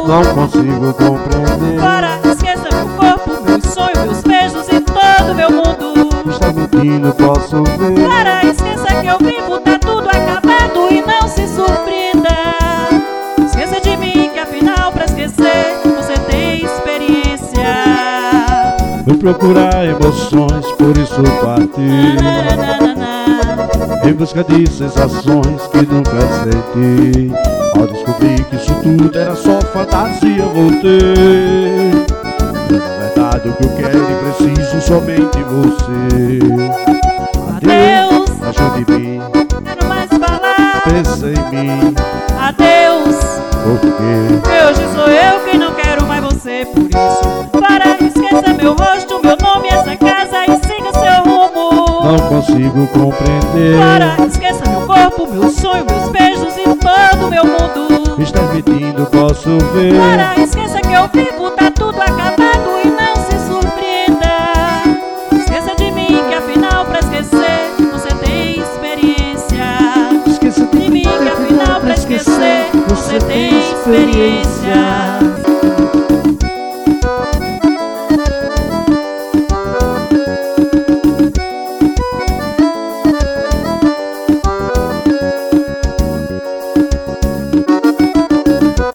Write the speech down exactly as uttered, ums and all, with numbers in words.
Não consigo compreender. Para, esqueça meu corpo, meus sonhos, meus beijos e todo meu mundo. Está mentindo, posso ver. Para, esqueça que eu vivo, tá tudo acabado e não se surpreenda. Esqueça de mim que afinal pra esquecer você tem experiência. Fui procurar emoções, por isso parti em busca de sensações que nunca senti. Ao descobrir que isso tudo era só fantasia, voltei. Na verdade o que eu quero e preciso somente você. Adeus, ajude mim, quero mais falar. pensa em mim. Adeus, porque hoje sou eu quem não quero mais você. Por isso, para, esqueça meu rosto, meu nome, essa casa e siga seu rumo. Não consigo compreender. Para, esqueça meu corpo, meu sonho, meus beijos e todo meu mundo. Estás mentindo, posso ver. Para, esqueça que eu vivo, tá